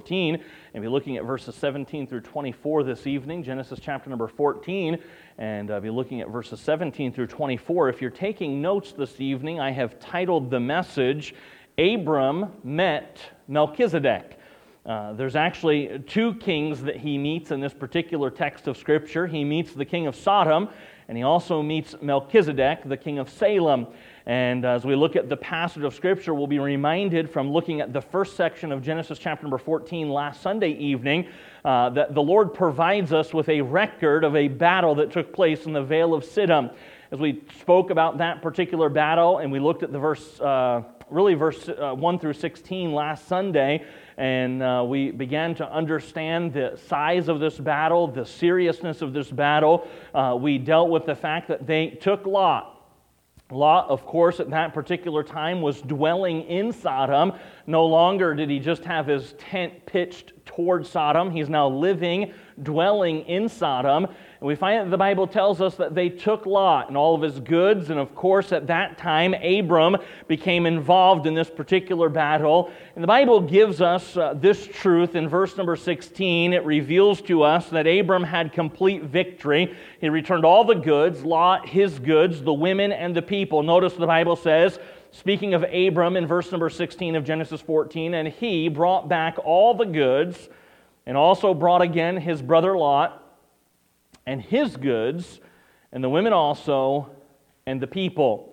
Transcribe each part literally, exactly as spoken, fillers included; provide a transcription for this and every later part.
fourteen, and be looking at verses seventeen through twenty-four this evening, Genesis chapter number fourteen, and I'll be looking at verses seventeen through twenty-four. If you're taking notes this evening, I have titled the message, Abram Met Melchizedek. Uh, there's actually two kings that he meets in this particular text of Scripture. He meets the king of Sodom, and he also meets Melchizedek, the king of Salem. And as we look at the passage of Scripture, we'll be reminded from looking at the first section of Genesis chapter number fourteen last Sunday evening uh, that the Lord provides us with a record of a battle that took place in the Vale of Siddim. As we spoke about that particular battle, and we looked at the verse, uh, really verse uh, one through sixteen last Sunday, and uh, we began to understand the size of this battle, the seriousness of this battle. Uh, we dealt with the fact that they took Lot. Lot, of course, at that particular time was dwelling in Sodom. No longer did he just have his tent pitched toward Sodom. He's now living, dwelling in Sodom. And we find that the Bible tells us that they took Lot and all of his goods. And of course, at that time, Abram became involved in this particular battle. And the Bible gives us uh, this truth in verse number sixteen. It reveals to us that Abram had complete victory. He returned all the goods, Lot, his goods, the women, and the people. Notice the Bible says, speaking of Abram in verse number sixteen of Genesis fourteen, and he brought back all the goods, and also brought again his brother Lot, and his goods, and the women also, and the people.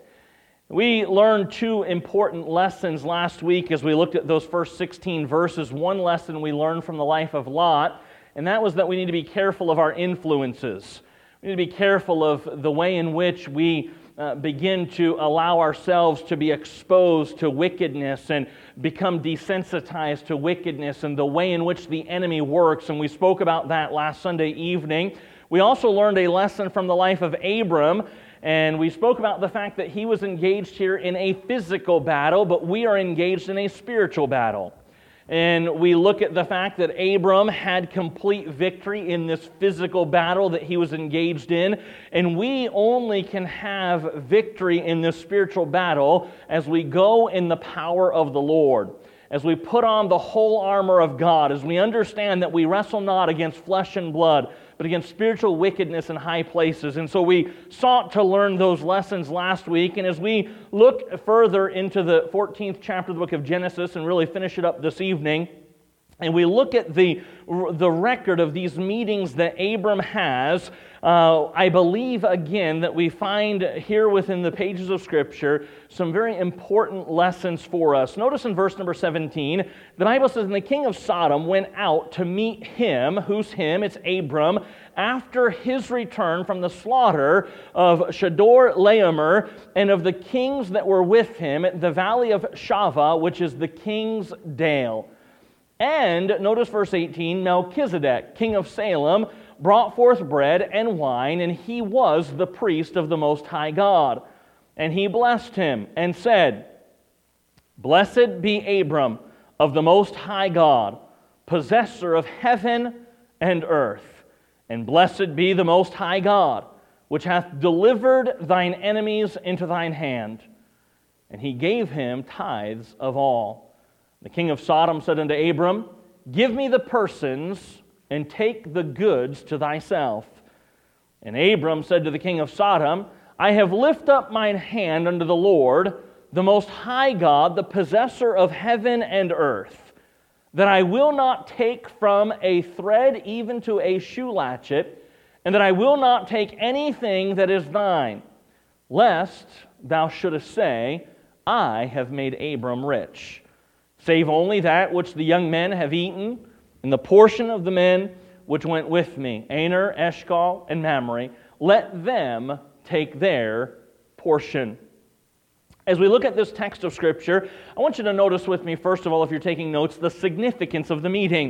We learned two important lessons last week as we looked at those first sixteen verses. One lesson we learned from the life of Lot, and that was that we need to be careful of our influences. We need to be careful of the way in which we uh, begin to allow ourselves to be exposed to wickedness and become desensitized to wickedness and the way in which the enemy works. And we spoke about that last Sunday evening. We also learned a lesson from the life of Abram, and we spoke about the fact that he was engaged here in a physical battle, but we are engaged in a spiritual battle. And we look at the fact that Abram had complete victory in this physical battle that he was engaged in, and we only can have victory in this spiritual battle as we go in the power of the Lord. As we put on the whole armor of God, as we understand that we wrestle not against flesh and blood, but against spiritual wickedness in high places. And so we sought to learn those lessons last week. And as we look further into the fourteenth chapter of the book of Genesis and really finish it up this evening, and we look at the, the record of these meetings that Abram has, uh, I believe, again, that we find here within the pages of Scripture some very important lessons for us. Notice in verse number seventeen, the Bible says, and the king of Sodom went out to meet him. Who's him? It's Abram. After his return from the slaughter of Chedorlaomer and of the kings that were with him at the valley of Shaveh, which is the king's dale. And, notice verse eighteen, Melchizedek, king of Salem, brought forth bread and wine, and he was the priest of the Most High God. And he blessed him and said, Blessed be Abram of the Most High God, possessor of heaven and earth. And blessed be the Most High God, which hath delivered thine enemies into thine hand. And he gave him tithes of all. The king of Sodom said unto Abram, Give me the persons, and take the goods to thyself. And Abram said to the king of Sodom, I have lifted up mine hand unto the Lord, the Most High God, the possessor of heaven and earth, that I will not take from a thread even to a shoe latchet, and that I will not take anything that is thine, lest thou shouldest say, I have made Abram rich. Save only that which the young men have eaten, and the portion of the men which went with me, Aner, Eshcol, and Mamre, let them take their portion. As we look at this text of Scripture, I want you to notice with me, first of all, if you're taking notes, the significance of the meeting.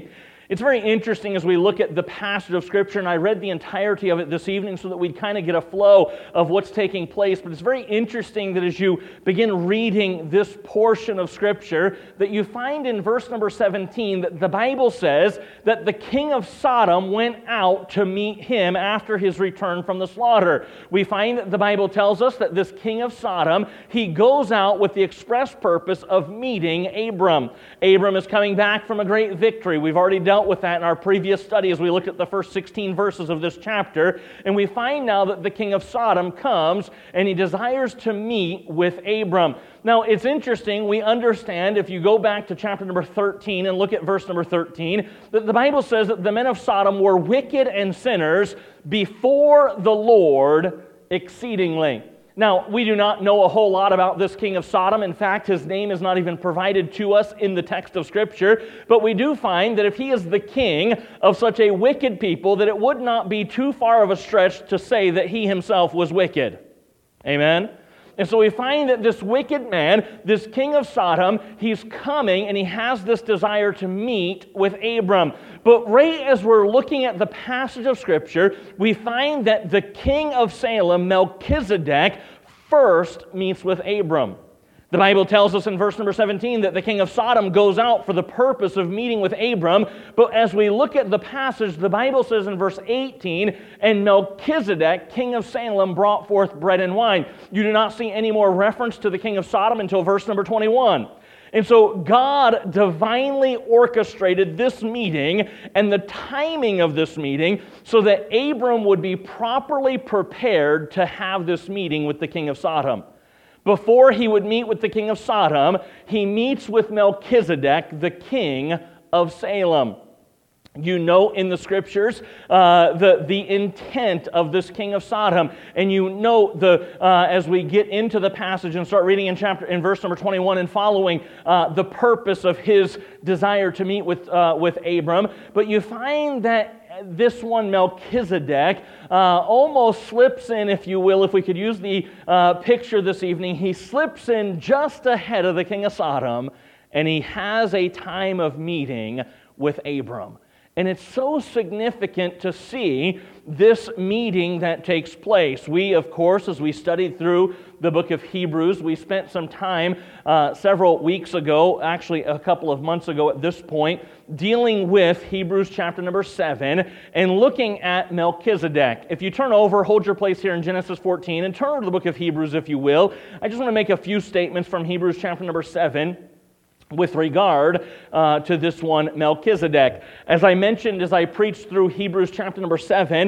It's very interesting as we look at the passage of Scripture, and I read the entirety of it this evening so that we'd kind of get a flow of what's taking place, but it's very interesting that as you begin reading this portion of Scripture, that you find in verse number seventeen that the Bible says that the king of Sodom went out to meet him after his return from the slaughter. We find that the Bible tells us that this king of Sodom, he goes out with the express purpose of meeting Abram. Abram is coming back from a great victory. We've already dealt with that in our previous study as we looked at the first sixteen verses of this chapter, and we find now that the king of Sodom comes and he desires to meet with Abram. Now, it's interesting, we understand, if you go back to chapter number thirteen and look at verse number thirteen, that the Bible says that the men of Sodom were wicked and sinners before the Lord exceedingly. Now, we do not know a whole lot about this king of Sodom. In fact, his name is not even provided to us in the text of Scripture. But we do find that if he is the king of such a wicked people, that it would not be too far of a stretch to say that he himself was wicked. Amen? And so we find that this wicked man, this king of Sodom, he's coming and he has this desire to meet with Abram. But right as we're looking at the passage of Scripture, we find that the king of Salem, Melchizedek, first meets with Abram. The Bible tells us in verse number seventeen that the king of Sodom goes out for the purpose of meeting with Abram. But as we look at the passage, the Bible says in verse eighteen, and Melchizedek, king of Salem, brought forth bread and wine. You do not see any more reference to the king of Sodom until verse number twenty-one. And so God divinely orchestrated this meeting and the timing of this meeting so that Abram would be properly prepared to have this meeting with the king of Sodom. Before he would meet with the king of Sodom, he meets with Melchizedek, the king of Salem. You know in the Scriptures uh, the, the intent of this king of Sodom, and you know the uh, as we get into the passage and start reading in chapter in verse number twenty-one and following uh, the purpose of his desire to meet with uh, with Abram. But you find that this one, Melchizedek, uh, almost slips in, if you will, if we could use the uh, picture this evening, he slips in just ahead of the king of Sodom, and he has a time of meeting with Abram. And it's so significant to see this meeting that takes place. We, of course, as we studied through the book of Hebrews, we spent some time uh, several weeks ago, actually a couple of months ago at this point, dealing with Hebrews chapter number seven and looking at Melchizedek. If you turn over, hold your place here in Genesis fourteen and turn over to the book of Hebrews, if you will. I just want to make a few statements from Hebrews chapter number seven. With regard uh, to this one, Melchizedek. As I mentioned as I preached through Hebrews chapter number seven,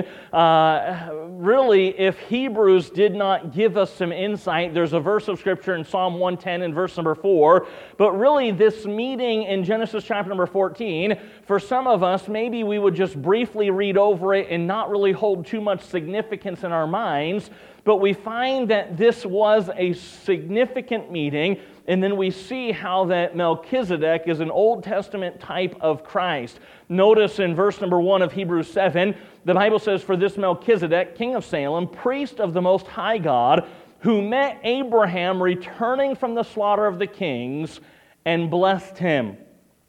uh, really, if Hebrews did not give us some insight, there's a verse of Scripture in Psalm one ten and verse number four, but really this meeting in Genesis chapter number fourteen, for some of us, maybe we would just briefly read over it and not really hold too much significance in our minds, but we find that this was a significant meeting. And then we see how that Melchizedek is an Old Testament type of Christ. Notice in verse number one of Hebrews seven, the Bible says, for this Melchizedek, king of Salem, priest of the Most High God, who met Abraham returning from the slaughter of the kings and blessed him,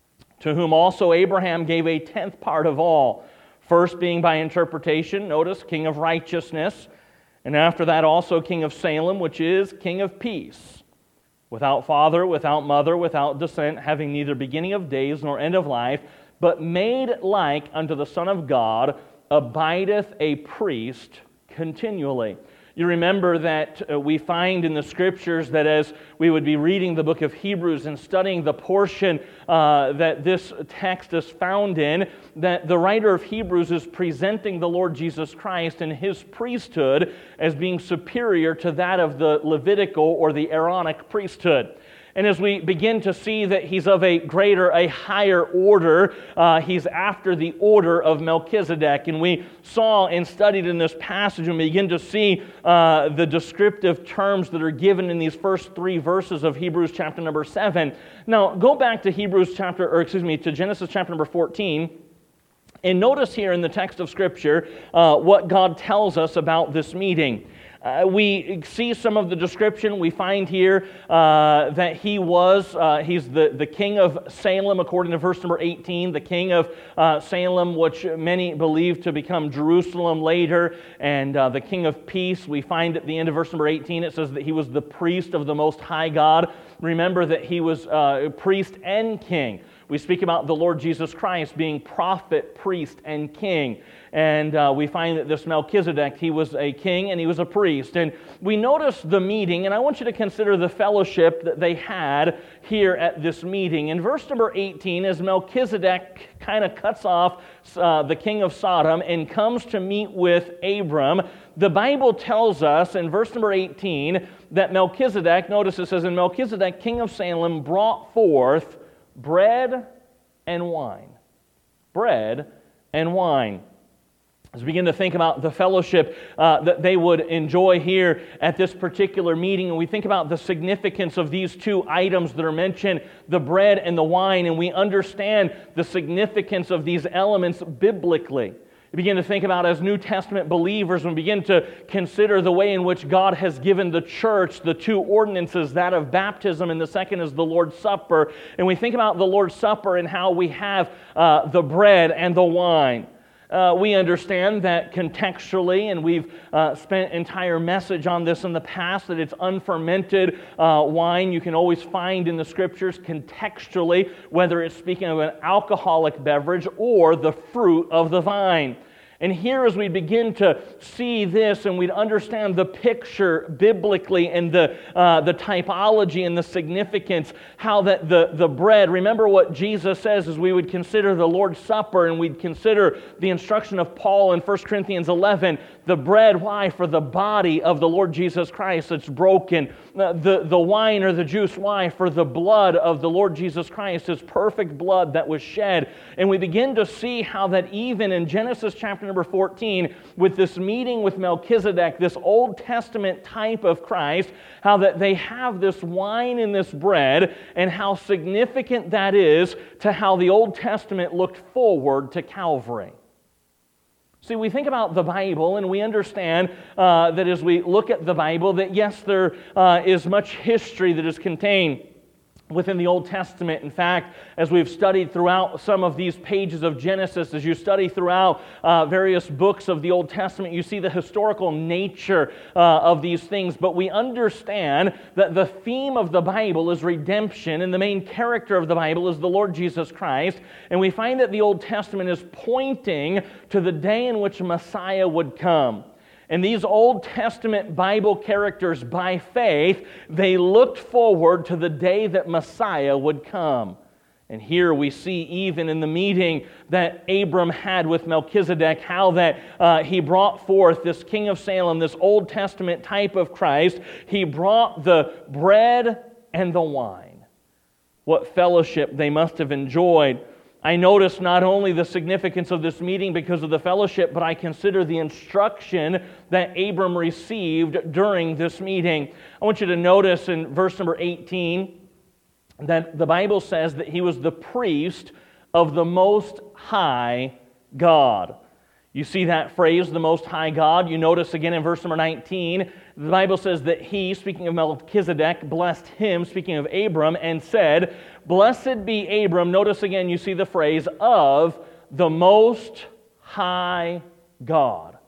to whom also Abraham gave a tenth part of all. First being by interpretation, notice, king of righteousness, and after that also king of Salem, which is king of peace. Without father, without mother, without descent, having neither beginning of days nor end of life, but made like unto the Son of God, abideth a priest continually. You remember that uh, we find in the Scriptures that as we would be reading the book of Hebrews and studying the portion uh, that this text is found in, that the writer of Hebrews is presenting the Lord Jesus Christ and His priesthood as being superior to that of the Levitical or the Aaronic priesthood. And as we begin to see that he's of a greater, a higher order, uh, he's after the order of Melchizedek. And we saw and studied in this passage and we begin to see uh, the descriptive terms that are given in these first three verses of Hebrews chapter number seven. Now, go back to Hebrews chapter, or excuse me, to Genesis chapter number fourteen. And notice here in the text of Scripture uh, what God tells us about this meeting. Uh, we see some of the description. We find here uh, that he was, uh, he's the, the king of Salem, according to verse number eighteen, the king of uh, Salem, which many believe to become Jerusalem later, and uh, the king of peace. We find at the end of verse number eighteen, it says that he was the priest of the Most High God. Remember that he was uh, priest and king. We speak about the Lord Jesus Christ being prophet, priest, and king. And uh, we find that this Melchizedek, he was a king and he was a priest. And we notice the meeting, and I want you to consider the fellowship that they had here at this meeting. In verse number eighteen, as Melchizedek kind of cuts off uh, the king of Sodom and comes to meet with Abram, the Bible tells us in verse number eighteen that Melchizedek, notice it says, and Melchizedek, king of Salem, brought forth bread and wine. Bread and wine. As we begin to think about the fellowship uh, that they would enjoy here at this particular meeting, and we think about the significance of these two items that are mentioned, the bread and the wine, and we understand the significance of these elements biblically. We begin to think about, as New Testament believers, and begin to consider the way in which God has given the church the two ordinances, that of baptism and the second is the Lord's Supper. And we think about the Lord's Supper and how we have uh, the bread and the wine. Uh, we understand that contextually, and we've uh, spent entire message on this in the past, that it's unfermented uh, wine. You can always find in the Scriptures contextually whether it's speaking of an alcoholic beverage or the fruit of the vine. And here, as we begin to see this and we'd understand the picture biblically and the uh, the typology and the significance, how that the, the bread, remember what Jesus says as we would consider the Lord's Supper and we'd consider the instruction of Paul in First Corinthians eleven, the bread, why? For the body of the Lord Jesus Christ that's broken. The, the wine or the juice, why? For the blood of the Lord Jesus Christ, His perfect blood that was shed. And we begin to see how that even in Genesis chapter number fourteen, with this meeting with Melchizedek, this Old Testament type of Christ, how that they have this wine and this bread, and how significant that is to how the Old Testament looked forward to Calvary. See, we think about the Bible, and we understand uh, that as we look at the Bible, that yes, there uh, is much history that is contained within the Old Testament. In fact, as we've studied throughout some of these pages of Genesis, as you study throughout uh, various books of the Old Testament, you see the historical nature uh, of these things. But we understand that the theme of the Bible is redemption, and the main character of the Bible is the Lord Jesus Christ. And we find that the Old Testament is pointing to the day in which Messiah would come. And these Old Testament Bible characters, by faith, they looked forward to the day that Messiah would come. And here we see, even in the meeting that Abram had with Melchizedek, how that uh, he brought forth this king of Salem, this Old Testament type of Christ. He brought the bread and the wine. What fellowship they must have enjoyed. I notice not only the significance of this meeting because of the fellowship, but I consider the instruction that Abram received during this meeting. I want you to notice in verse number eighteen that the Bible says that he was the priest of the Most High God. You see that phrase, the Most High God. You notice again in verse number nineteen, the Bible says that he, speaking of Melchizedek, blessed him, speaking of Abram, and said, "Blessed be Abram," notice again you see the phrase, "of the Most High God,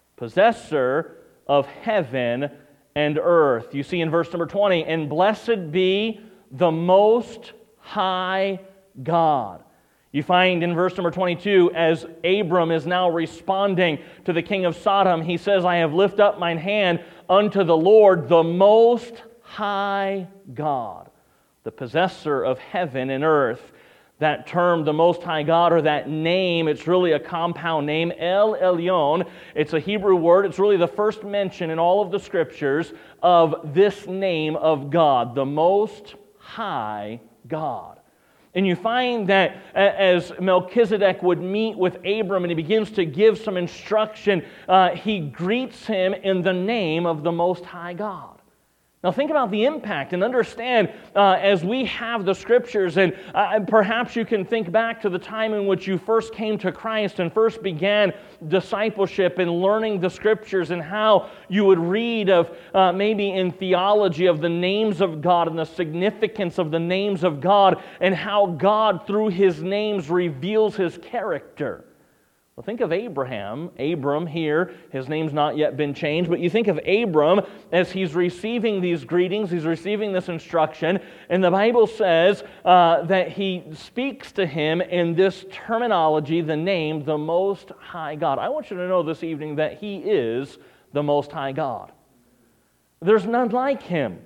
possessor of heaven and earth." You see in verse number twenty, "And blessed be the Most High God." You find in verse number twenty-two, as Abram is now responding to the king of Sodom, he says, "I have lifted up mine hand unto the Lord, the Most High God, the possessor of heaven and earth." That term, the Most High God, or that name, it's really a compound name, El Elyon. It's a Hebrew word. It's really the first mention in all of the Scriptures of this name of God, the Most High God. And you find that as Melchizedek would meet with Abram and he begins to give some instruction, uh, he greets him in the name of the Most High God. Now think about the impact and understand uh, as we have the Scriptures, and uh, perhaps you can think back to the time in which you first came to Christ and first began discipleship and learning the Scriptures, and how you would read of uh, maybe in theology of the names of God and the significance of the names of God, and how God through His names reveals His character. Well, think of Abraham, Abram here, his name's not yet been changed, but you think of Abram as he's receiving these greetings, he's receiving this instruction, and the Bible says uh, that he speaks to him in this terminology, the name, the Most High God. I want you to know this evening that He is the Most High God. There's none like Him.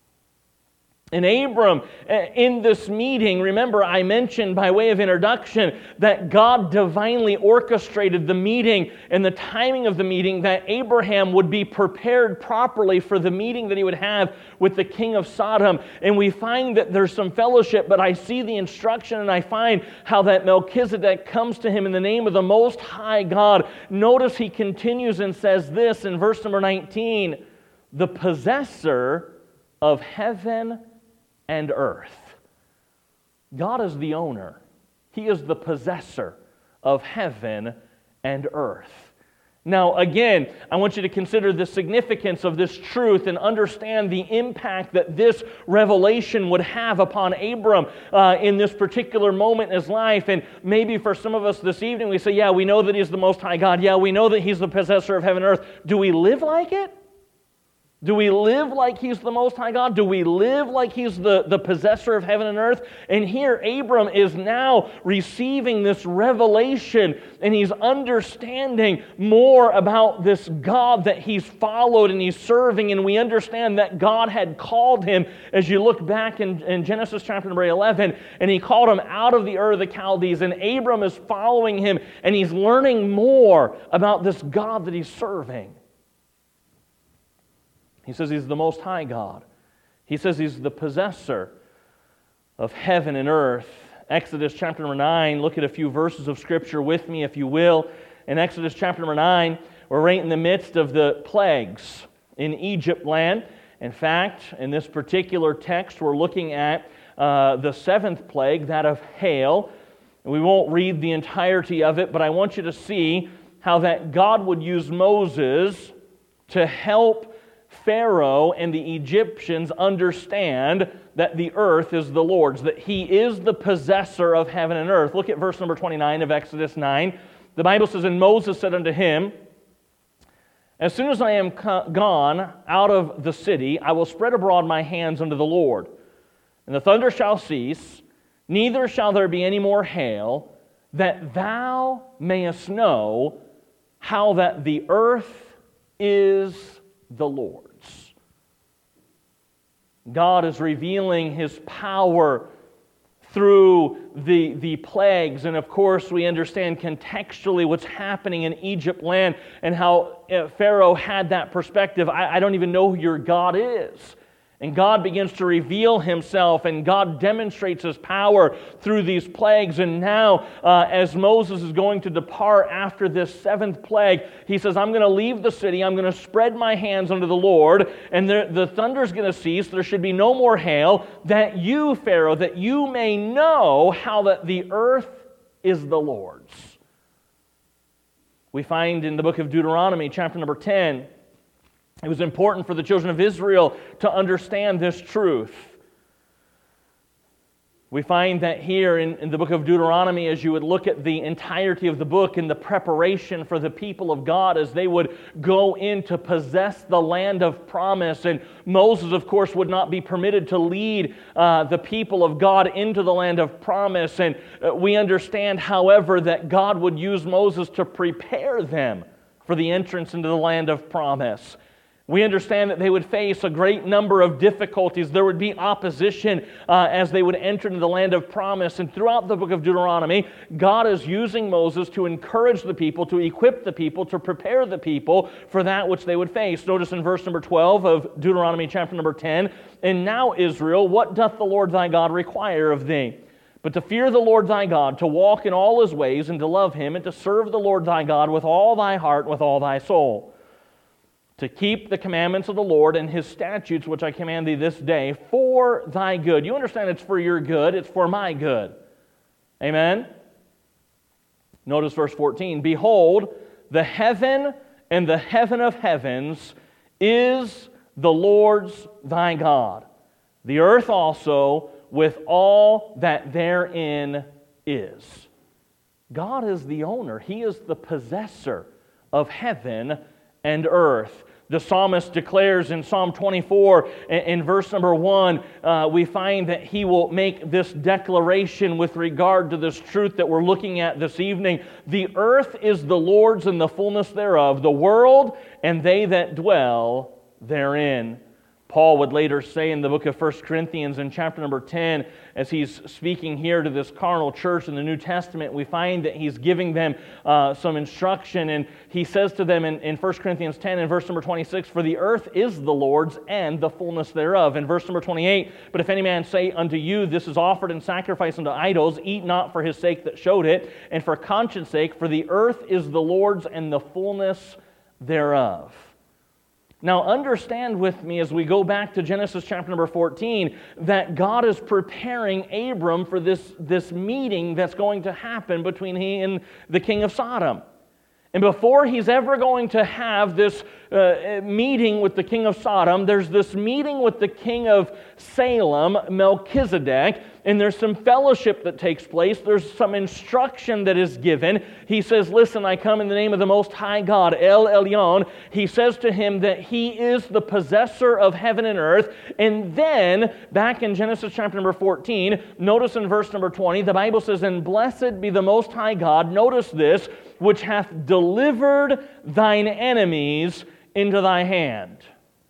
And Abram, in this meeting, remember I mentioned by way of introduction that God divinely orchestrated the meeting and the timing of the meeting, that Abraham would be prepared properly for the meeting that he would have with the king of Sodom. And we find that there's some fellowship, but I see the instruction and I find how that Melchizedek comes to him in the name of the Most High God. Notice he continues and says this in verse number nineteen, the possessor of heaven and earth. God is the owner. He is the possessor of heaven and earth. Now, again, I want you to consider the significance of this truth and understand the impact that this revelation would have upon Abram uh, in this particular moment in his life. And maybe for some of us this evening, we say, yeah, we know that He's the Most High God. Yeah, we know that He's the possessor of heaven and earth. Do we live like it? Do we live like He's the Most High God? Do we live like He's the, the possessor of heaven and earth? And here Abram is now receiving this revelation, and he's understanding more about this God that he's followed and he's serving, and we understand that God had called him, as you look back in, in Genesis chapter number eleven, and He called him out of the Ur of the Chaldees, and Abram is following Him, and he's learning more about this God that he's serving. He says He's the Most High God. He says He's the possessor of heaven and earth. Exodus chapter number nine, look at a few verses of Scripture with me, if you will. In Exodus chapter number nine, we're right in the midst of the plagues in Egypt land. In fact, in this particular text, we're looking at uh, the seventh plague, that of hail. We won't read the entirety of it, but I want you to see how that God would use Moses to help Pharaoh and the Egyptians understand that the earth is the Lord's, that He is the possessor of heaven and earth. Look at verse number twenty-nine of Exodus nine. The Bible says, and Moses said unto him, as soon as I am gone out of the city, I will spread abroad my hands unto the Lord. And the thunder shall cease, neither shall there be any more hail, that thou mayest know how that the earth is the Lord's. God is revealing His power through the, the plagues, and of course we understand contextually what's happening in Egypt land and how Pharaoh had that perspective. I, I don't even know who your God is. And God begins to reveal Himself, and God demonstrates His power through these plagues. And now, uh, as Moses is going to depart after this seventh plague, he says, I'm going to leave the city, I'm going to spread my hands unto the Lord, and the, the thunder's going to cease, there should be no more hail, that you, Pharaoh, that you may know how that the earth is the Lord's. We find in the book of Deuteronomy, chapter number ten, it was important for the children of Israel to understand this truth. We find that here in, in the book of Deuteronomy, as you would look at the entirety of the book and the preparation for the people of God as they would go in to possess the land of promise. And Moses, of course, would not be permitted to lead uh, the people of God into the land of promise. And uh, we understand, however, that God would use Moses to prepare them for the entrance into the land of promise. We understand that they would face a great number of difficulties. There would be opposition uh, as they would enter into the land of promise. And throughout the book of Deuteronomy, God is using Moses to encourage the people, to equip the people, to prepare the people for that which they would face. Notice in verse number twelve of Deuteronomy chapter number ten, and now Israel, what doth the Lord thy God require of thee? But to fear the Lord thy God, to walk in all His ways, and to love Him, and to serve the Lord thy God with all thy heart, with all thy soul. to keep the commandments of the Lord and His statutes, which I command thee this day, for thy good. You understand it's for your good, it's for my good. Amen? Notice verse fourteen. Behold, the heaven and the heaven of heavens is the Lord's thy God. The earth also with all that therein is. God is the owner. He is the possessor of heaven and earth. The psalmist declares in Psalm twenty-four, in verse number one, uh, we find that he will make this declaration with regard to this truth that we're looking at this evening. The earth is the Lord's and the fullness thereof, the world and they that dwell therein. Paul would later say in the book of First Corinthians in chapter number ten, as he's speaking here to this carnal church in the New Testament, we find that he's giving them uh, some instruction, and he says to them in, in First Corinthians ten and verse number twenty-six, for the earth is the Lord's and the fullness thereof. In verse number twenty-eight, but if any man say unto you, this is offered in sacrifice unto idols, eat not for his sake that showed it, and for conscience sake, for the earth is the Lord's and the fullness thereof. Now understand with me as we go back to Genesis chapter number fourteen that God is preparing Abram for this, this meeting that's going to happen between he and the king of Sodom. And before he's ever going to have this uh, meeting with the king of Sodom, there's this meeting with the king of Salem, Melchizedek, and there's some fellowship that takes place. There's some instruction that is given. He says, listen, I come in the name of the Most High God, El Elyon. He says to him that he is the possessor of heaven and earth. And then, back in Genesis chapter number fourteen, notice in verse number twenty, the Bible says, and blessed be the Most High God, notice this, which hath delivered thine enemies into thy hand.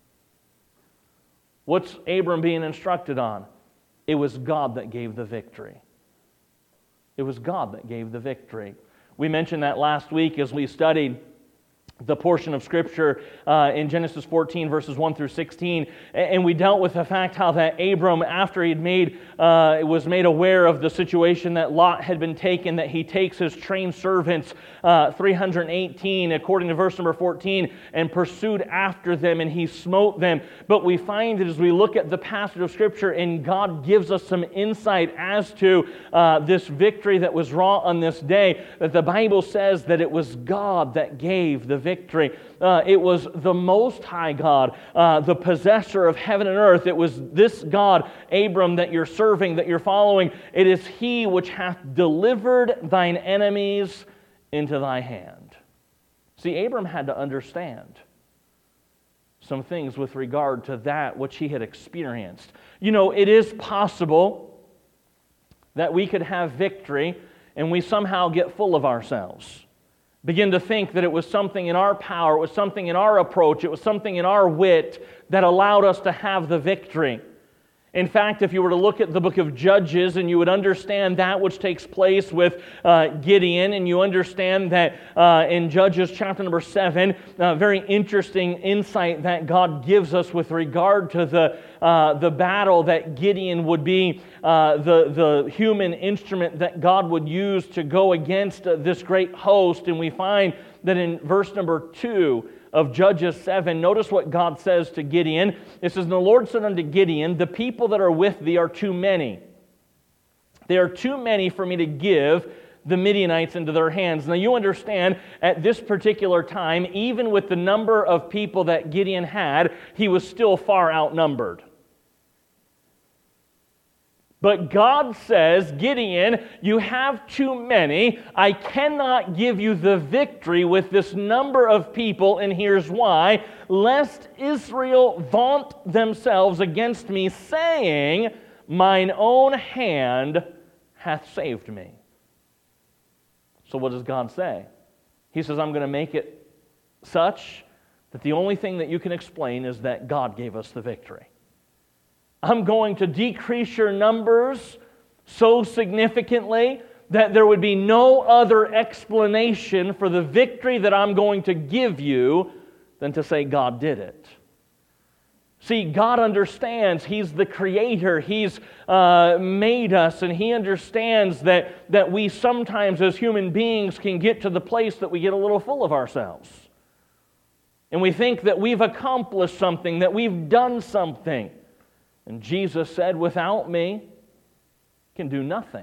What's Abram being instructed on? It was God that gave the victory. It was God that gave the victory. We mentioned that last week as we studied the portion of Scripture uh, in Genesis fourteen, verses one through sixteen, and we dealt with the fact how that Abram, after he had made, uh, was made aware of the situation that Lot had been taken, that he takes his trained servants, uh, three hundred eighteen, according to verse number fourteen, and pursued after them, and he smote them. But we find that as we look at the passage of Scripture, and God gives us some insight as to uh, this victory that was wrought on this day, that the Bible says that it was God that gave the victory. Victory. Uh, it was the Most High God, uh, the possessor of heaven and earth. It was this God, Abram, that you're serving, that you're following. It is He which hath delivered thine enemies into thy hand. See, Abram had to understand some things with regard to that which he had experienced. You know, it is possible that we could have victory and we somehow get full of ourselves. Begin to think that it was something in our power, it was something in our approach, it was something in our wit that allowed us to have the victory. In fact, if you were to look at the book of Judges and you would understand that which takes place with uh, Gideon, and you understand that uh, in Judges chapter number seven, uh, very interesting insight that God gives us with regard to the uh, the battle that Gideon would be uh, the, the human instrument that God would use to go against uh, this great host. And we find that in verse number two of Judges seven, notice what God says to Gideon. It says, and the Lord said unto Gideon, the people that are with thee are too many. They are too many for me to give the Midianites into their hands. Now you understand, at this particular time, even with the number of people that Gideon had, he was still far outnumbered. But God says, Gideon, you have too many. I cannot give you the victory with this number of people, and here's why. Lest Israel vaunt themselves against me, saying, mine own hand hath saved me. So what does God say? He says, I'm going to make it such that the only thing that you can explain is that God gave us the victory. I'm going to decrease your numbers so significantly that there would be no other explanation for the victory that I'm going to give you than to say God did it. See, God understands. He's the Creator. He's uh, made us, and He understands that, that we sometimes as human beings can get to the place that we get a little full of ourselves. And we think that we've accomplished something, that we've done something. And Jesus said, without me, you can do nothing.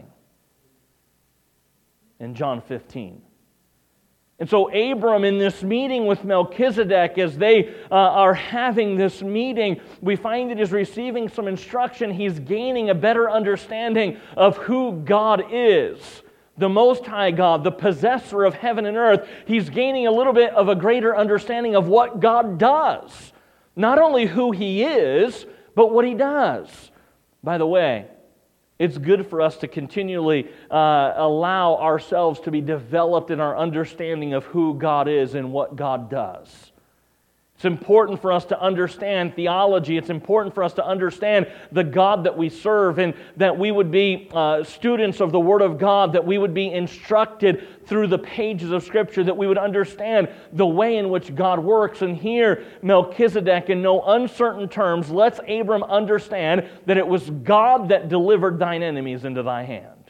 In John fifteen. And so Abram, in this meeting with Melchizedek, as they uh, are having this meeting, we find that he's receiving some instruction. He's gaining a better understanding of who God is. The Most High God, the possessor of heaven and earth. He's gaining a little bit of a greater understanding of what God does. Not only who He is, but what He does. By the way, it's good for us to continually uh, allow ourselves to be developed in our understanding of who God is and what God does. It's important for us to understand theology. It's important for us to understand the God that we serve, and that we would be uh, students of the Word of God, that we would be instructed through the pages of Scripture, that we would understand the way in which God works. And here, Melchizedek, in no uncertain terms, lets Abram understand that it was God that delivered thine enemies into thy hand.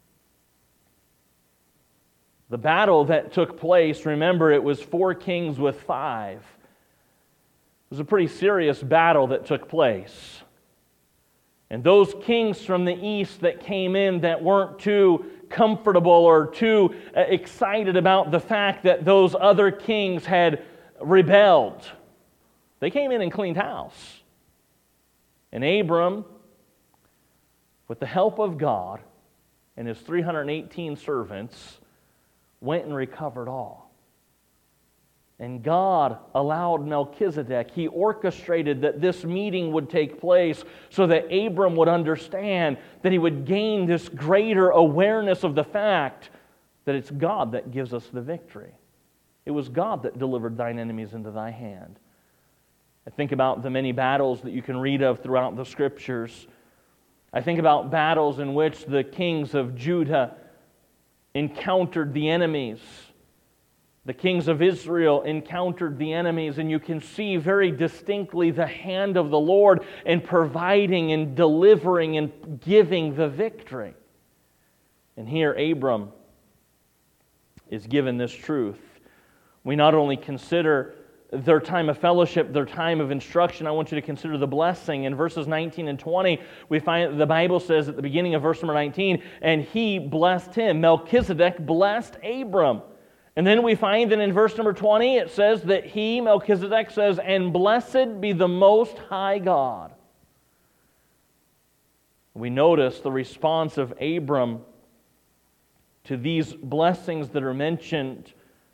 The battle that took place, remember, it was four kings with five. It was a pretty serious battle that took place. And those kings from the east that came in that weren't too comfortable or too excited about the fact that those other kings had rebelled, they came in and cleaned house. And Abram, with the help of God and his three hundred eighteen servants, went and recovered all. And God allowed Melchizedek, He orchestrated that this meeting would take place so that Abram would understand, that he would gain this greater awareness of the fact that it's God that gives us the victory. It was God that delivered thine enemies into thy hand. I think about the many battles that you can read of throughout the Scriptures. I think about battles in which the kings of Judah encountered the enemies. The kings of Israel encountered the enemies, and you can see very distinctly the hand of the Lord in providing and delivering and giving the victory. And here Abram is given this truth. We not only consider their time of fellowship, their time of instruction, I want you to consider the blessing. In verses nineteen and twenty, we find the Bible says at the beginning of verse number nineteen, and he blessed him. Melchizedek blessed Abram. And then we find that in verse number twenty, it says that he, Melchizedek, says, and blessed be the Most High God. We notice the response of Abram to these blessings that are mentioned.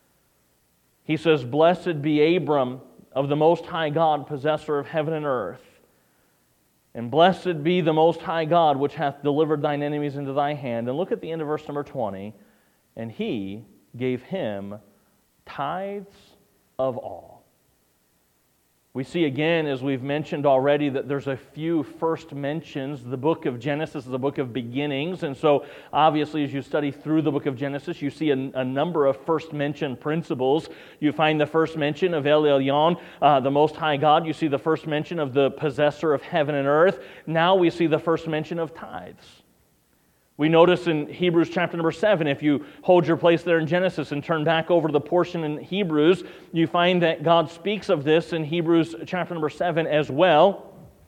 He says, blessed be Abram of the Most High God, possessor of heaven and earth. And blessed be the Most High God, which hath delivered thine enemies into thy hand. And look at the end of verse number twenty. And he gave him tithes of all. We see again, as we've mentioned already, that there's a few first mentions. The book of Genesis is a book of beginnings, and so obviously as you study through the book of Genesis, you see a, a number of first mention principles. You find the first mention of El Elyon, uh, the Most High God. You see the first mention of the possessor of heaven and earth. Now we see the first mention of tithes. We notice in Hebrews chapter number seven, if you hold your place there in Genesis and turn back over to the portion in Hebrews, you find that God speaks of this in Hebrews chapter number seven as well.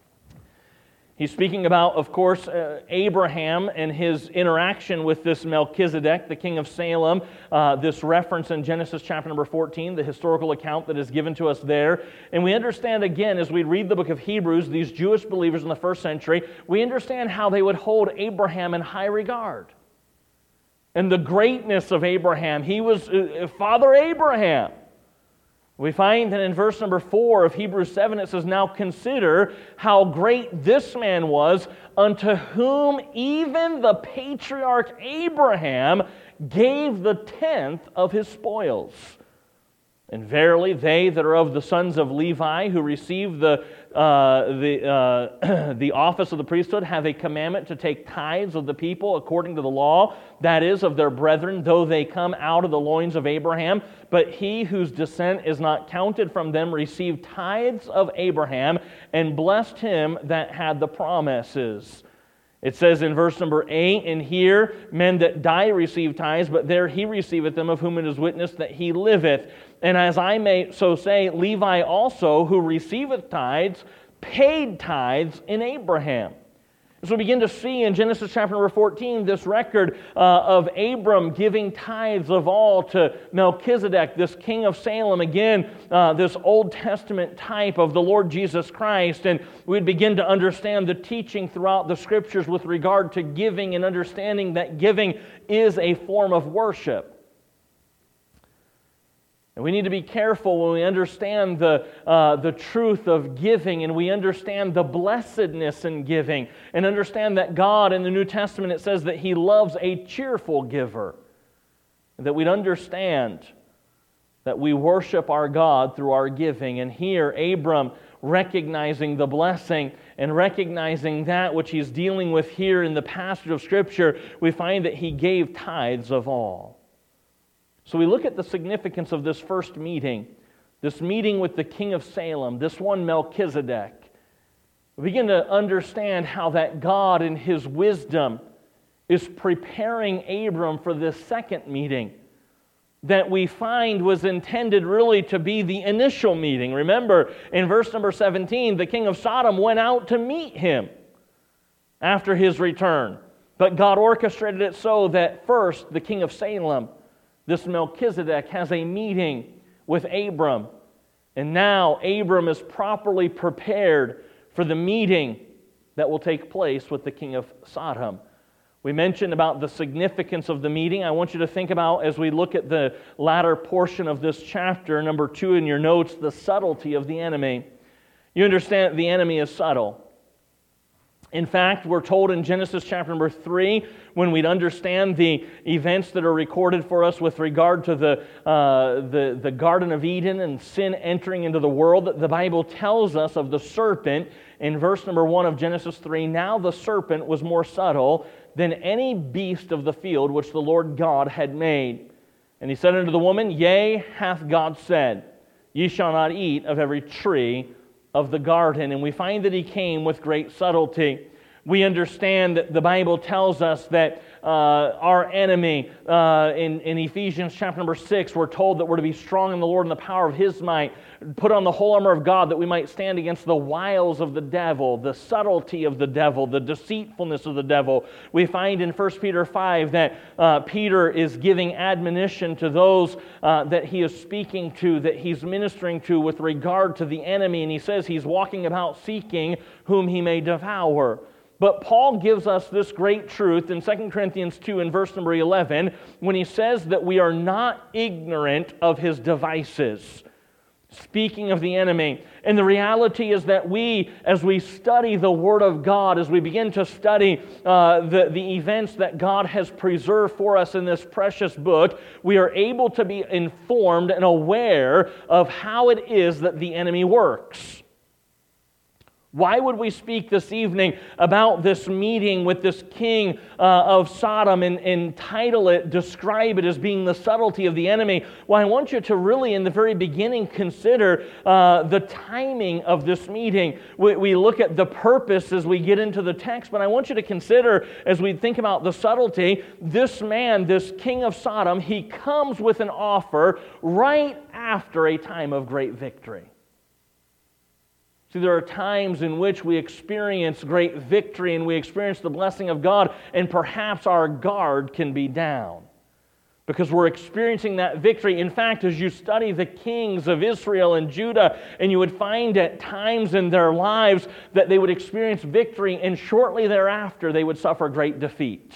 He's speaking about, of course, uh, Abraham and his interaction with this Melchizedek, the king of Salem. Uh, this reference in Genesis chapter number fourteen, the historical account that is given to us there. And we understand again, as we read the book of Hebrews, these Jewish believers in the first century, we understand how they would hold Abraham in high regard. And the greatness of Abraham. He was uh, Father Abraham. We find that in verse number four of Hebrews seven, it says, now consider how great this man was, unto whom even the patriarch Abraham gave the tenth of his spoils. And verily, they that are of the sons of Levi, who receive the uh, the uh, the office of the priesthood, have a commandment to take tithes of the people according to the law, that is, of their brethren, though they come out of the loins of Abraham. But he whose descent is not counted from them received tithes of Abraham, and blessed him that had the promises. It says in verse number eight, and here men that die receive tithes, but there he receiveth them, of whom it is witnessed that he liveth. And as I may so say, Levi also, who receiveth tithes, paid tithes in Abraham. So we begin to see in Genesis chapter number fourteen this record uh, of Abram giving tithes of all to Melchizedek, this king of Salem. Again, uh, this Old Testament type of the Lord Jesus Christ. And we'd begin to understand the teaching throughout the Scriptures with regard to giving and understanding that giving is a form of worship. And we need to be careful when we understand the, uh, the truth of giving, and we understand the blessedness in giving, and understand that God in the New Testament, it says that He loves a cheerful giver. And that we'd understand that we worship our God through our giving. And here, Abram, recognizing the blessing and recognizing that which he's dealing with here in the passage of Scripture, we find that he gave tithes of all. So we look at the significance of this first meeting, this meeting with the king of Salem, this one Melchizedek. We begin to understand how that God in His wisdom is preparing Abram for this second meeting that we find was intended really to be the initial meeting. Remember, in verse number seventeen, the king of Sodom went out to meet him after his return. But God orchestrated it so that first the king of Salem, this Melchizedek, has a meeting with Abram. And now Abram is properly prepared for the meeting that will take place with the king of Sodom. We mentioned about the significance of the meeting. I want you to think about, as we look at the latter portion of this chapter, number two in your notes, the subtlety of the enemy. You understand the enemy is subtle. In fact, we're told in Genesis chapter number three, when we'd understand the events that are recorded for us with regard to the, uh, the, the Garden of Eden and sin entering into the world, that the Bible tells us of the serpent in verse number one of Genesis three. Now the serpent was more subtle than any beast of the field which the Lord God had made. And he said unto the woman, Yea, hath God said, Ye shall not eat of every tree of the garden. And we find that he came with great subtlety. We understand that the Bible tells us that uh, our enemy, uh, in, in Ephesians chapter number six, we're told that we're to be strong in the Lord and the power of His might, put on the whole armor of God that we might stand against the wiles of the devil, the subtlety of the devil, the deceitfulness of the devil. We find in First Peter five that uh, Peter is giving admonition to those uh, that he is speaking to, that he's ministering to with regard to the enemy, and he says he's walking about seeking whom he may devour. But Paul gives us this great truth in Second Corinthians two in verse number eleven when he says that we are not ignorant of his devices. Speaking of the enemy. And the reality is that we, as we study the Word of God, as we begin to study uh, the, the events that God has preserved for us in this precious book, we are able to be informed and aware of how it is that the enemy works. Why would we speak this evening about this meeting with this king uh, of Sodom and, and title it, describe it as being the subtlety of the enemy? Well, I want you to really, in the very beginning, consider uh, the timing of this meeting. We, we look at the purpose as we get into the text, but I want you to consider, as we think about the subtlety, this man, this king of Sodom, he comes with an offer right after a time of great victory. See, there are times in which we experience great victory and we experience the blessing of God, and perhaps our guard can be down because we're experiencing that victory. In fact, as you study the kings of Israel and Judah, and you would find at times in their lives that they would experience victory, and shortly thereafter they would suffer great defeat.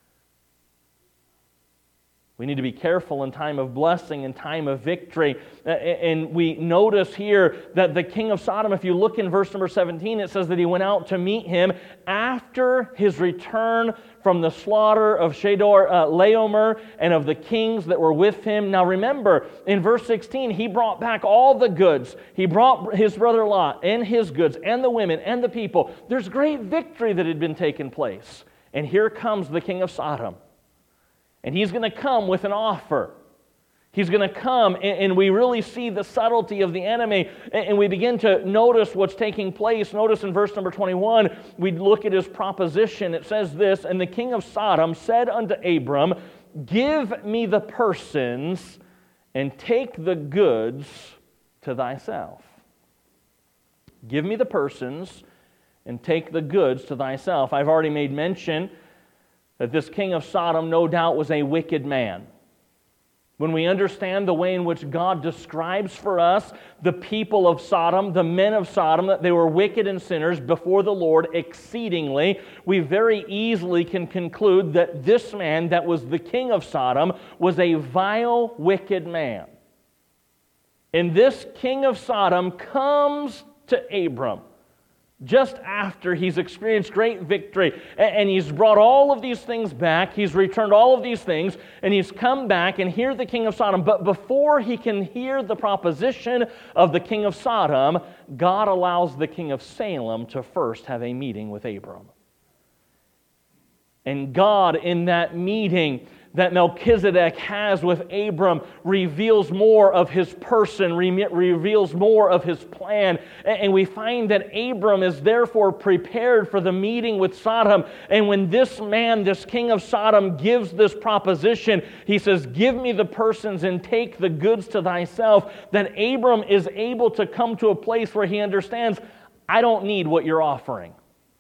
We need to be careful in time of blessing and time of victory. And we notice here that the king of Sodom, if you look in verse number seventeen, it says that he went out to meet him after his return from the slaughter of Shedor uh, Laomer and of the kings that were with him. Now remember, in verse sixteen, he brought back all the goods. He brought his brother Lot and his goods and the women and the people. There's great victory that had been taking place. And here comes the king of Sodom. And he's going to come with an offer. He's going to come, and we really see the subtlety of the enemy, and we begin to notice what's taking place. Notice in verse number twenty-one, we look at his proposition. It says this, "And the king of Sodom said unto Abram, Give me the persons, and take the goods to thyself." Give me the persons, and take the goods to thyself. I've already made mention that this king of Sodom no doubt was a wicked man. When we understand the way in which God describes for us the people of Sodom, the men of Sodom, that they were wicked and sinners before the Lord exceedingly, we very easily can conclude that this man that was the king of Sodom was a vile, wicked man. And this king of Sodom comes to Abram just after he's experienced great victory, and he's brought all of these things back, he's returned all of these things, and he's come back and hear the king of Sodom. But before he can hear the proposition of the king of Sodom, God allows the king of Salem to first have a meeting with Abram. And God, in that meeting that Melchizedek has with Abram, reveals more of his person, re- reveals more of his plan. And we find that Abram is therefore prepared for the meeting with Sodom. And when this man, this king of Sodom, gives this proposition, he says, "Give me the persons and take the goods to thyself," that Abram is able to come to a place where he understands, I don't need what you're offering.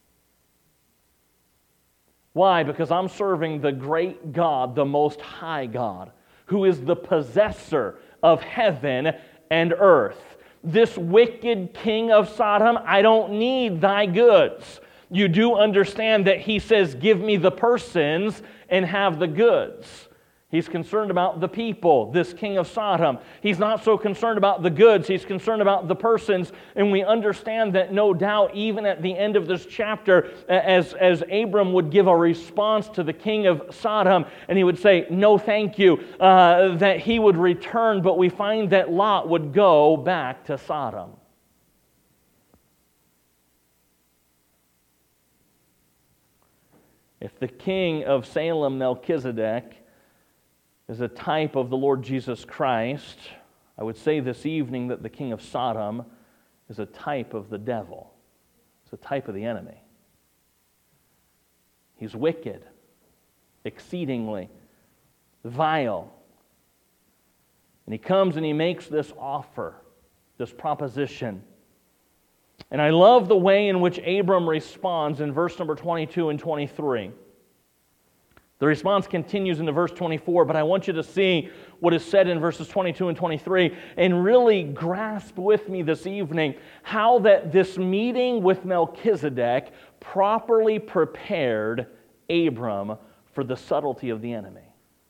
Why? Because I'm serving the great God, the Most High God, who is the possessor of heaven and earth. This wicked king of Sodom, I don't need thy goods. You do understand that he says, "Give me the persons and have the goods." He's concerned about the people, this king of Sodom. He's not so concerned about the goods, he's concerned about the persons. And we understand that no doubt, even at the end of this chapter, as, as Abram would give a response to the king of Sodom, and he would say, "No, thank you," uh, that he would return, but we find that Lot would go back to Sodom. If the king of Salem, Melchizedek, is a type of the Lord Jesus Christ, I would say this evening that the king of Sodom is a type of the devil. It's a type of the enemy. He's wicked, exceedingly vile. And he comes and he makes this offer, this proposition. And I love the way in which Abram responds in verse number twenty-two and twenty-three. The response continues into verse twenty-four, but I want you to see what is said in verses twenty-two and twenty-three and really grasp with me this evening how that this meeting with Melchizedek properly prepared Abram for the subtlety of the enemy.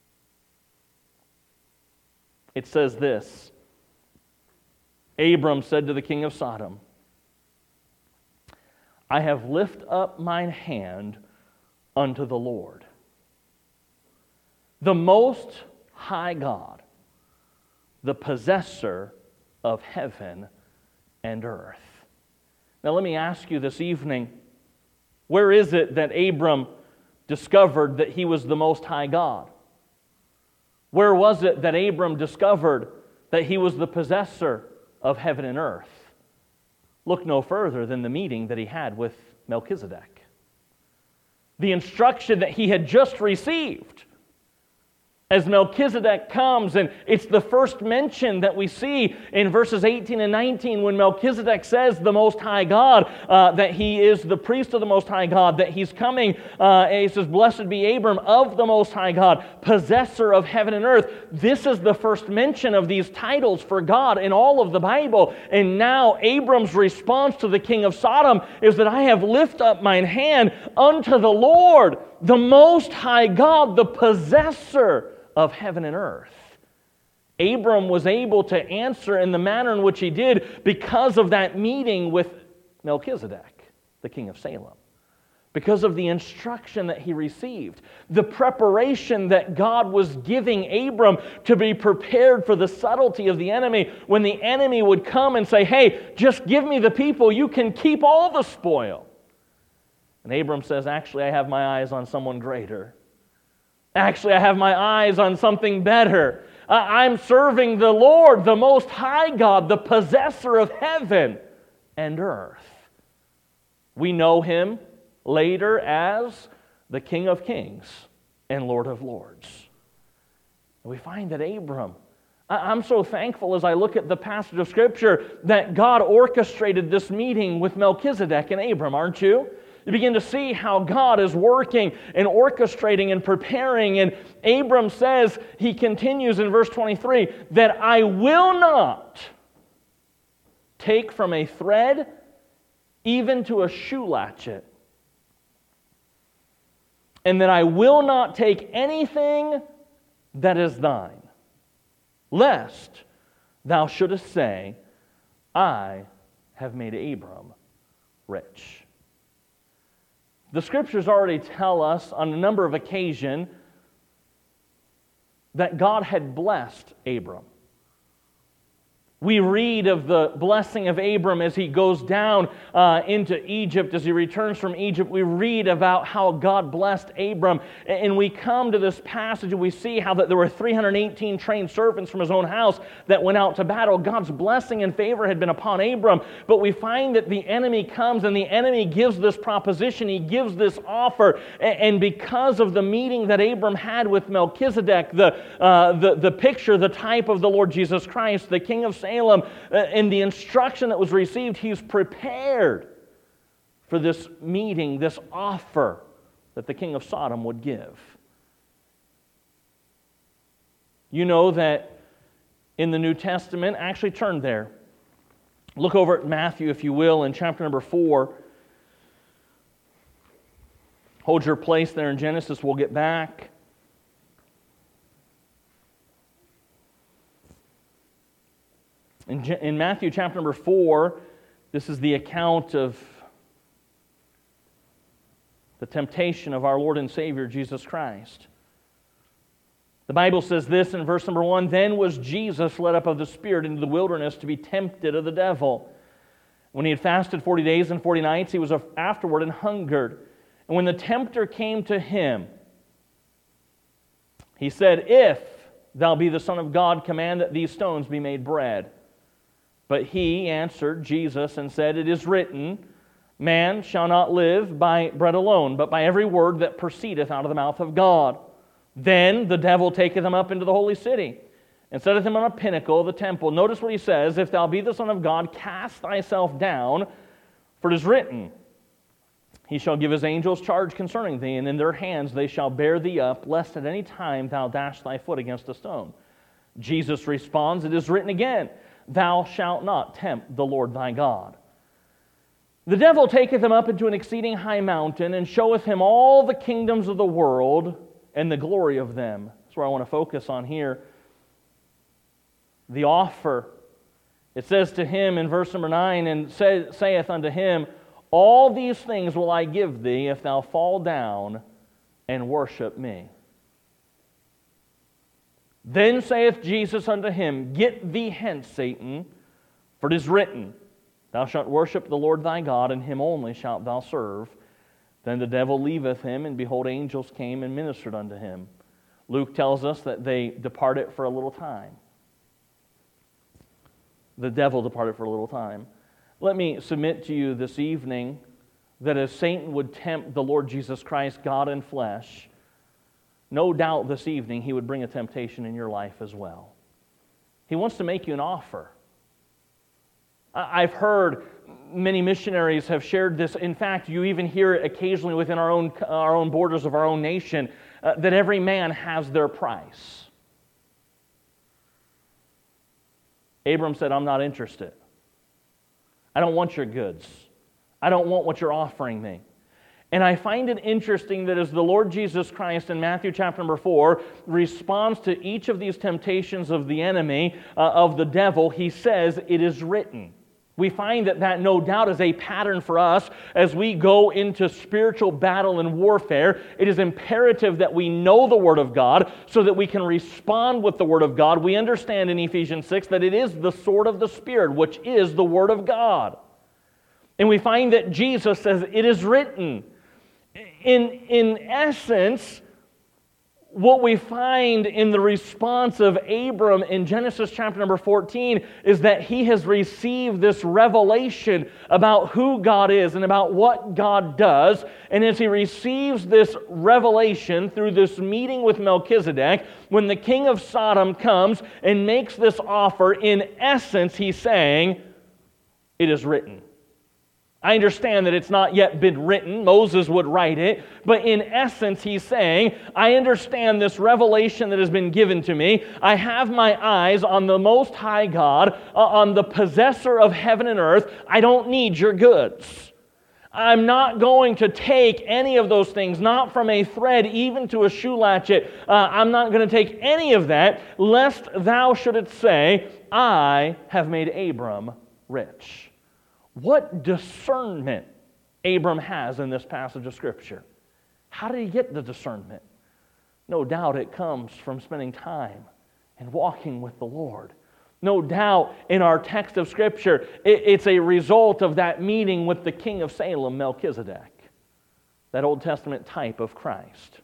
It says this, Abram said to the king of Sodom, "I have lifted up mine hand unto the Lord, the Most High God, the possessor of heaven and earth." Now let me ask you this evening, where is it that Abram discovered that he was the Most High God? Where was it that Abram discovered that he was the possessor of heaven and earth? Look no further than the meeting that he had with Melchizedek. The instruction that he had just received as Melchizedek comes, and it's the first mention that we see in verses eighteen and nineteen when Melchizedek says the Most High God, uh, that he is the priest of the Most High God, that he's coming, uh, and he says, "Blessed be Abram of the Most High God, possessor of heaven and earth." This is the first mention of these titles for God in all of the Bible. And now Abram's response to the king of Sodom is that I have lifted up mine hand unto the Lord, the Most High God, the possessor of heaven and earth. Abram was able to answer in the manner in which he did because of that meeting with Melchizedek, the king of Salem. Because of the instruction that he received, the preparation that God was giving Abram to be prepared for the subtlety of the enemy. When the enemy would come and say, "Hey, just give me the people, you can keep all the spoil." And Abram says, "Actually, I have my eyes on someone greater. Actually, I have my eyes on something better. I'm serving the Lord, the Most High God, the possessor of heaven and earth. We know him later as the King of Kings and Lord of Lords. And we find that Abram, I'm so thankful as I look at the passage of Scripture that God orchestrated this meeting with Melchizedek and Abram, aren't you? You begin to see how God is working and orchestrating and preparing. And Abram says, he continues in verse twenty-three, that I will not take from a thread even to a shoe latchet, and that I will not take anything that is thine, lest thou shouldest say, I have made Abram rich. The Scriptures already tell us on a number of occasions that God had blessed Abram. We read of the blessing of Abram as he goes down uh, into Egypt. As he returns from Egypt, we read about how God blessed Abram. And we come to this passage and we see how that there were three hundred eighteen trained servants from his own house that went out to battle. God's blessing and favor had been upon Abram. But we find that the enemy comes and the enemy gives this proposition. He gives this offer. And because of the meeting that Abram had with Melchizedek, the, uh, the, the picture, the type of the Lord Jesus Christ, the King of Salem, and the instruction that was received, he's prepared for this meeting, this offer that the king of Sodom would give. You know that in the New Testament, actually turn there. Look over at Matthew, if you will, in chapter number four. Hold your place there in Genesis, we'll get back. In, in Matthew chapter number four, this is the account of the temptation of our Lord and Savior, Jesus Christ. The Bible says this in verse number one, Then was Jesus led up of the Spirit into the wilderness to be tempted of the devil. When he had fasted forty days and forty nights, he was afterward and hungered. And when the tempter came to him, he said, If thou be the Son of God, command that these stones be made bread. But he answered Jesus and said, It is written, Man shall not live by bread alone, but by every word that proceedeth out of the mouth of God. Then the devil taketh him up into the holy city, and setteth him on a pinnacle of the temple. Notice what he says, If thou be the Son of God, cast thyself down, for it is written, He shall give his angels charge concerning thee, and in their hands they shall bear thee up, lest at any time thou dash thy foot against a stone. Jesus responds, It is written again, Thou shalt not tempt the Lord thy God. The devil taketh him up into an exceeding high mountain, and showeth him all the kingdoms of the world, and the glory of them. That's where I want to focus on here. The offer. It says to him in verse number nine, And say, saith unto him, All these things will I give thee, if thou fall down and worship me. Then saith Jesus unto him, Get thee hence, Satan, for it is written, Thou shalt worship the Lord thy God, and him only shalt thou serve. Then the devil leaveth him, and behold, angels came and ministered unto him. Luke tells us that they departed for a little time. The devil departed for a little time. Let me submit to you this evening that as Satan would tempt the Lord Jesus Christ, God in flesh, no doubt this evening he would bring a temptation in your life as well. He wants to make you an offer. I've heard many missionaries have shared this. In fact, you even hear it occasionally within our own, our own borders of our own nation, uh, that every man has their price. Abram said, I'm not interested. I don't want your goods. I don't want what you're offering me. And I find it interesting that as the Lord Jesus Christ in Matthew chapter number four responds to each of these temptations of the enemy, uh, of the devil, he says, it is written. We find that that no doubt is a pattern for us as we go into spiritual battle and warfare. It is imperative that we know the Word of God so that we can respond with the Word of God. We understand in Ephesians six that it is the sword of the Spirit, which is the Word of God. And we find that Jesus says, it is written. In, in essence, what we find in the response of Abram in Genesis chapter number fourteen is that he has received this revelation about who God is and about what God does. And as he receives this revelation through this meeting with Melchizedek, when the king of Sodom comes and makes this offer, in essence, he's saying, "It is written." I understand that it's not yet been written. Moses would write it. But in essence, he's saying, I understand this revelation that has been given to me. I have my eyes on the Most High God, uh, on the possessor of heaven and earth. I don't need your goods. I'm not going to take any of those things, not from a thread even to a shoe latchet. Uh, I'm not going to take any of that, lest thou shouldest say, I have made Abram rich. What discernment Abram has in this passage of Scripture. How did he get the discernment? No doubt it comes from spending time and walking with the Lord. No doubt in our text of Scripture, it's a result of that meeting with the king of Salem, Melchizedek, that Old Testament type of Christ.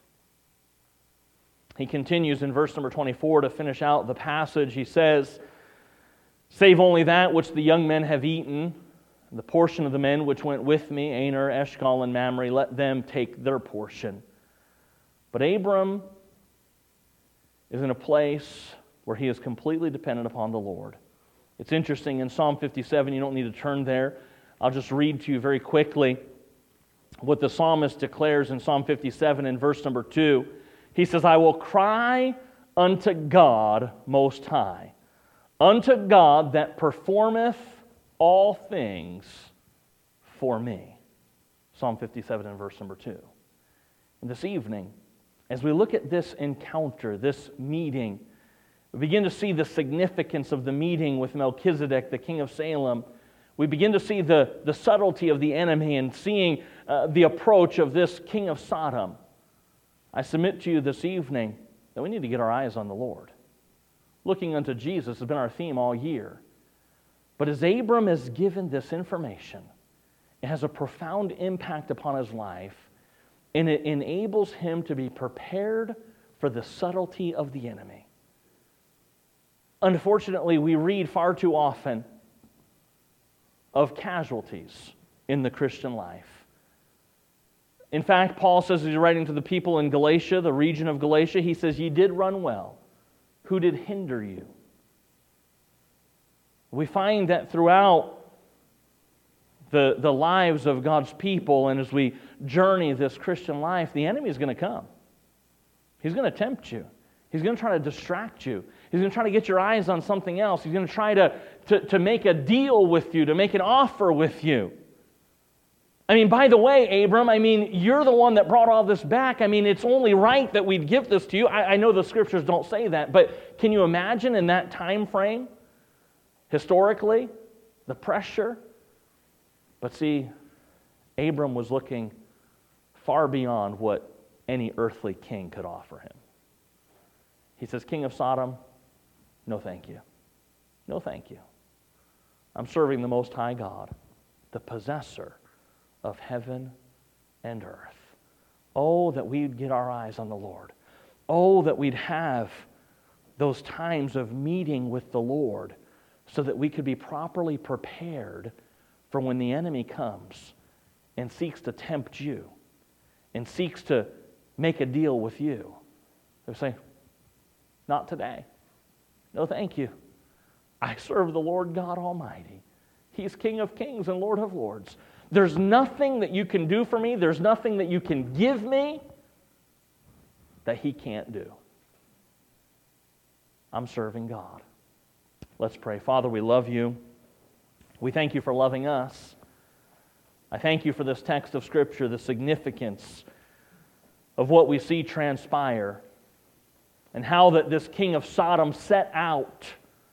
He continues in verse number twenty-four to finish out the passage. He says, save only that which the young men have eaten, the portion of the men which went with me, Aner, Eshcol, and Mamre, let them take their portion. But Abram is in a place where he is completely dependent upon the Lord. It's interesting, in Psalm fifty-seven, you don't need to turn there. I'll just read to you very quickly what the psalmist declares in Psalm fifty-seven in verse number two. He says, I will cry unto God Most High, unto God that performeth all things for me. Psalm fifty-seven and verse number two. And this evening, as we look at this encounter, this meeting, we begin to see the significance of the meeting with Melchizedek, the king of Salem. We begin to see the, the subtlety of the enemy and seeing uh, the approach of this king of Sodom. I submit to you this evening that we need to get our eyes on the Lord. Looking unto Jesus has been our theme all year. But as Abram is given this information, it has a profound impact upon his life, and it enables him to be prepared for the subtlety of the enemy. Unfortunately, we read far too often of casualties in the Christian life. In fact, Paul says, as he's writing to the people in Galatia, the region of Galatia, he says, ye did run well. Who did hinder you? We find that throughout the, the lives of God's people, and as we journey this Christian life, the enemy is going to come. He's going to tempt you. He's going to try to distract you. He's going to try to get your eyes on something else. He's going to try to, to, to make a deal with you, to make an offer with you. I mean, by the way, Abram, I mean, you're the one that brought all this back. I mean, it's only right that we'd give this to you. I, I know the Scriptures don't say that, but can you imagine in that time frame? Historically, the pressure. But see, Abram was looking far beyond what any earthly king could offer him. He says, King of Sodom, no thank you. No thank you. I'm serving the Most High God, the possessor of heaven and earth. Oh, that we'd get our eyes on the Lord. Oh, that we'd have those times of meeting with the Lord, so that we could be properly prepared for when the enemy comes and seeks to tempt you and seeks to make a deal with you. They say, not today. No, thank you. I serve the Lord God Almighty. He's King of kings and Lord of lords. There's nothing that you can do for me, there's nothing that you can give me that He can't do. I'm serving God. Let's pray. Father, we love you. We thank you for loving us. I thank you for this text of Scripture, the significance of what we see transpire, and how that this king of Sodom set out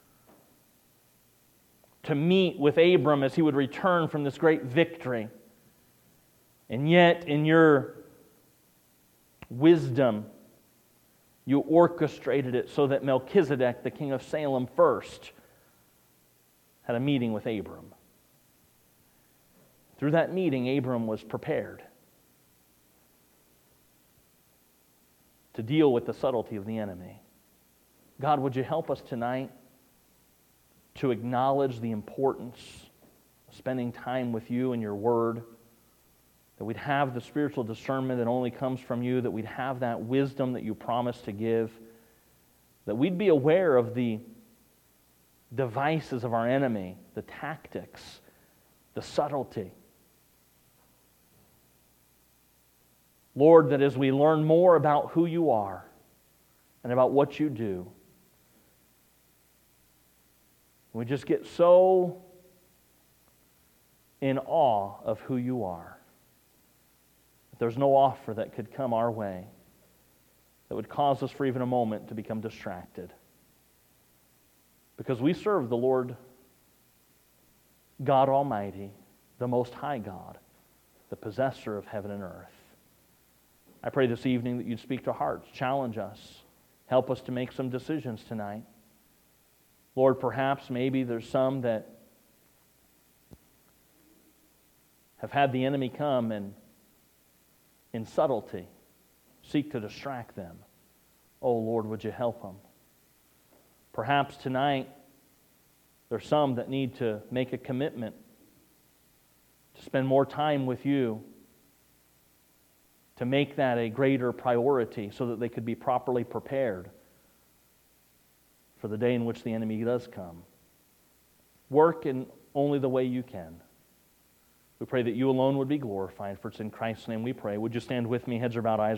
to meet with Abram as he would return from this great victory. And yet, in your wisdom, you orchestrated it so that Melchizedek, the king of Salem, first had a meeting with Abram. Through that meeting, Abram was prepared to deal with the subtlety of the enemy. God, would you help us tonight to acknowledge the importance of spending time with you and your word, that we'd have the spiritual discernment that only comes from you, that we'd have that wisdom that you promised to give, that we'd be aware of the devices of our enemy, the tactics, the subtlety. Lord, that as we learn more about who you are and about what you do, we just get so in awe of who you are that there's no offer that could come our way that would cause us for even a moment to become distracted. Because we serve the Lord God Almighty, the Most High God, the possessor of heaven and earth. I pray this evening that you'd speak to hearts, challenge us, help us to make some decisions tonight. Lord, perhaps maybe there's some that have had the enemy come and in subtlety seek to distract them. Oh Lord, would you help them? Perhaps tonight there's some that need to make a commitment to spend more time with you, to make that a greater priority so that they could be properly prepared for the day in which the enemy does come. Work in only the way you can. We pray that you alone would be glorified, for it's in Christ's name we pray. Would you stand with me, heads are bowed, eyes